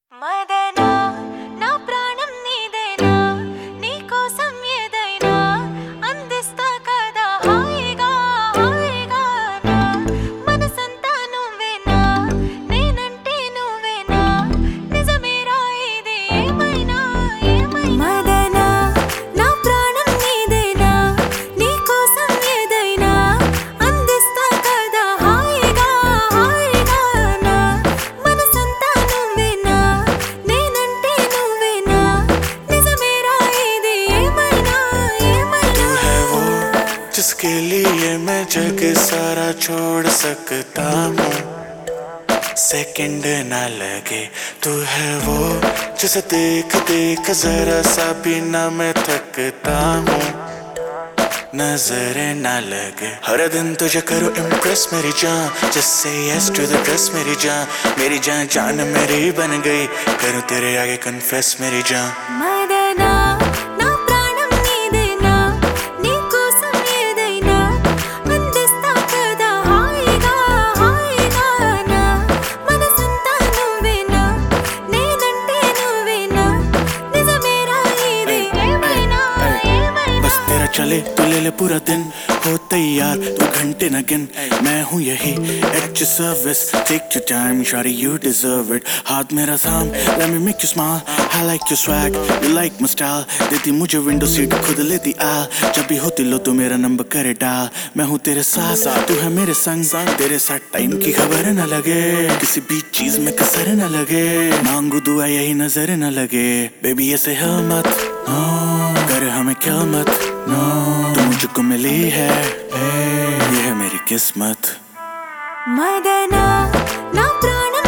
మదనా నా ప్రాణం నీదేనా నీ కోసం ఏదైనా అందిస్తా కదా హాయిగా హాయిగా నా మనసంతా నువ్వేనా నేనంటే నువ్వేనా నిజమేరా ఇది ఏమైనా మదనా నా ప్రాణం నీదేనా నీ కోసం ఏదైనా అందిస్తా కదా హాయిగా హాయిగా నా మనసంతా నువ్వేనా నేనంటే నువ్వేనా నిజమేరా ఇది ఏమైనా तू है वो जिसके लिए मैं जग सारा छोड़ सकता हूँ सेकंड ना लगे तू है वो जिसे देख देख जरा सा भी ना मैं थकता हूँ नजरें ना लगे हर दिन तुझे करो इम्प्रेस मेरी जान just say yes to the dress मेरी जान जान मेरी बन गई करूँ तेरे आगे कन्फेस मेरी जान మదనా నా ప్రాణం నీదేనా నీ కోసం ఏదైనా అందిస్తా కదా హాయిగా హాయిగా నా మనసంతా నువ్వేనా నేనంటే నువ్వేనా నిజమేరా ఇది ఏమైనా बस तेरा चले तो ले ले पूरा दिन हो तैयार तू घंटे न गिन मैं हूँ यही at your service take your time shawty you deserve it हाथ मेरा थाम let me make you smile I like your swag you like my style देती मुझे विंडो सीट खुद लेती आ जब भी होती लो तो मेरा नंबर करे डाल मैं हूँ तेरे साथ तू है मेरे संग तेरे साथ टाइम की खबर न लगे किसी भी चीज में कसर न लगे मांगू दुआ यही नजर न लगे बेबी ऐसे है मत no कर हमें क्या मत no तू मुझको मिली है ये है मेरी किस्मत మదనా నా ప్రాణం